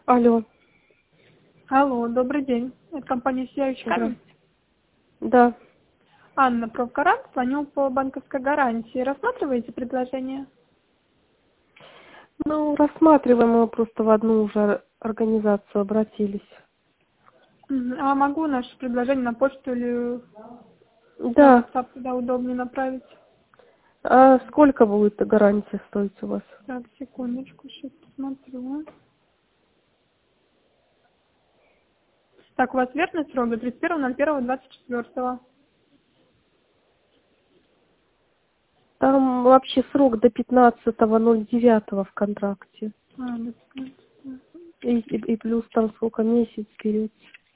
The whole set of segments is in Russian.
Алло. Алло, добрый день. Это компания «Сияющий камень». Да. Анна, профгарант, звоню по банковской гарантии. Рассматриваете предложение? Ну, рассматриваем, мы просто в одну уже организацию обратились. А могу наше предложение на почту или на Да. WhatsApp туда удобнее направить? А сколько будет гарантия стоить у вас? Так, секундочку, сейчас посмотрю. Так, у вас верный срок до 31.01.24. Там вообще срок до 15.09 в контракте. До 15. И плюс там сколько месяц вперед.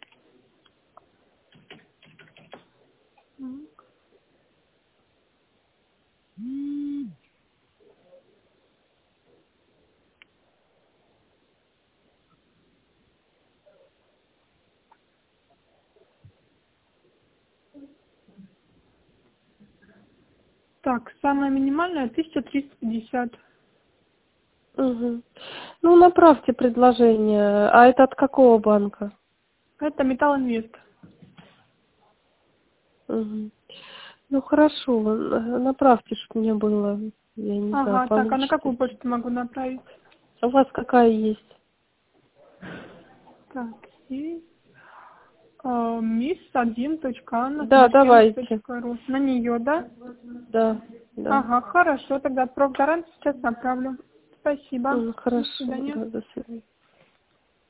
Так, самое минимальное 1350. Угу. Ну, направьте предложение. А это от какого банка? Это Металлинвест. Угу. Ну, хорошо. Направьте, чтобы мне было, я не знаю, Ага, так, а на получится. какую почту могу направить? У вас какая есть? Так, и Да, давайте. miss1.anna@яндекс.ру. На нее, да? Да, да. Ага, хорошо, тогда профгарант сейчас направлю. Спасибо. До Хорошо, свидания. да, до свидания.